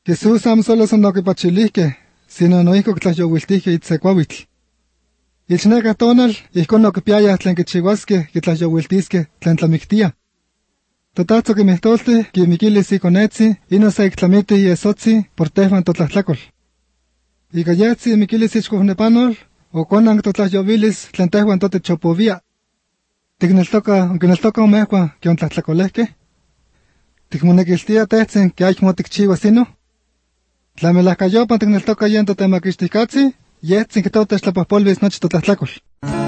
Jesús amo solo son noquipachilihque, sino no ihco quitlahyohuiltihque itsecuahuitl. Ichneka tonal, ihcon noquipiayah tlen quichihuasque quitlahyohuiltisque tlen tlamictia. Totatzo quimihtolti, quimiquilis iconetzi, ino se ictlamiti iesotzi, por tehvan totlatlacol. Ica yetzi miquilis ichcohnepanol, o conan totlahyovilis tlen tehvan totechopovia. Ticneltoca omehua que ontlahtlacolehque. Ticmonequiltia tehtzen que aymo ticchiuas ino. Tlamelahcayopan ticneltoca yen totemaquixticatzi, yetzin que totechtlapahpolvis nochi totlahtlacual.